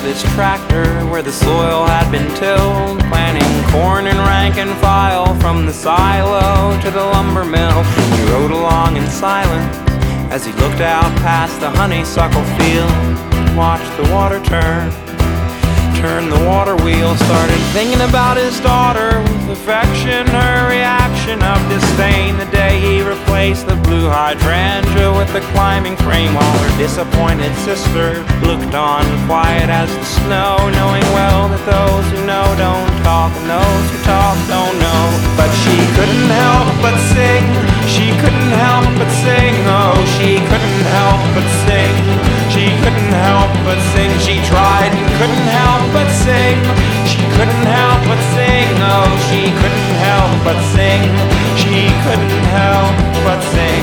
his tractor where the soil had been tilled, planting corn in rank and file from the silo to the lumber mill. He rode along in silence as he looked out past the honeysuckle field, watched the water turn the water wheel, started thinking about his daughter with affection, her reaction of disdain the day he replaced the blue hydrangea with the climbing frame, while her disappointed sister looked on quiet as the snow, knowing well that those who know don't talk and those who talk don't know. But she couldn't help but sing, she couldn't help but sing, oh, she couldn't help but sing, she couldn't help but sing. She tried and couldn't help but sing, she couldn't help but sing, oh, she couldn't help but sing, she couldn't help but sing.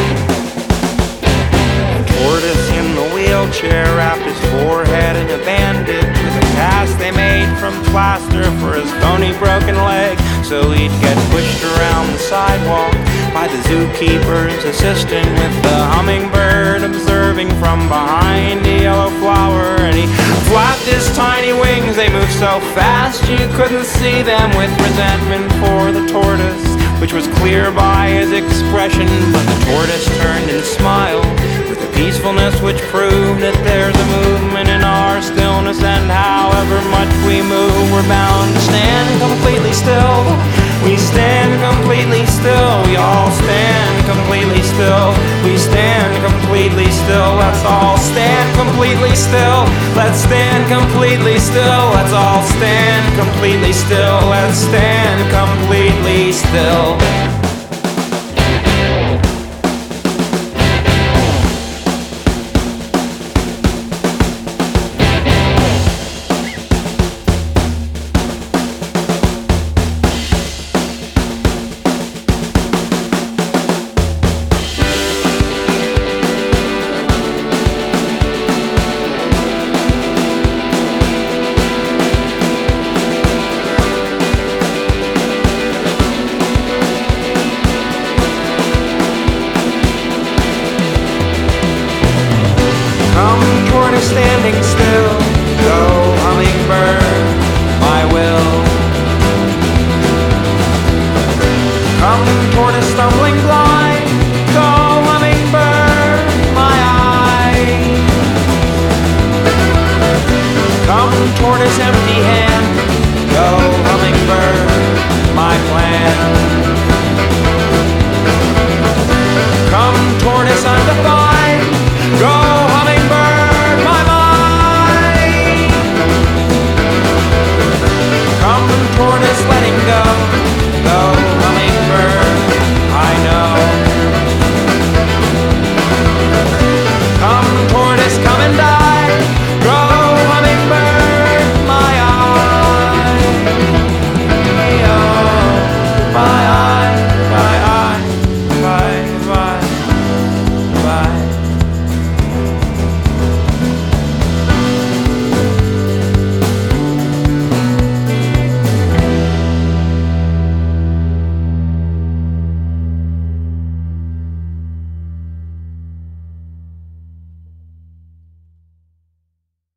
The tortoise in the wheelchair wrapped his forehead in a bandage with a cast they made from plaster for his bony broken leg, so he'd get pushed around the sidewalk by the zookeeper's assistant, with the hummingbird observing from behind a yellow flower. And he flapped his tiny wings, they moved so fast you couldn't see them, with resentment for the tortoise, which was clear by his expression. But the tortoise turned and smiled with a peacefulness which proved that there's a movement in our stillness, and however much we move, we're bound to stand completely still. We stand completely still, we all stand completely still. We stand completely still, let's all stand completely still. Let's stand completely still, let's all stand completely still. Let's stand completely still. Standing still.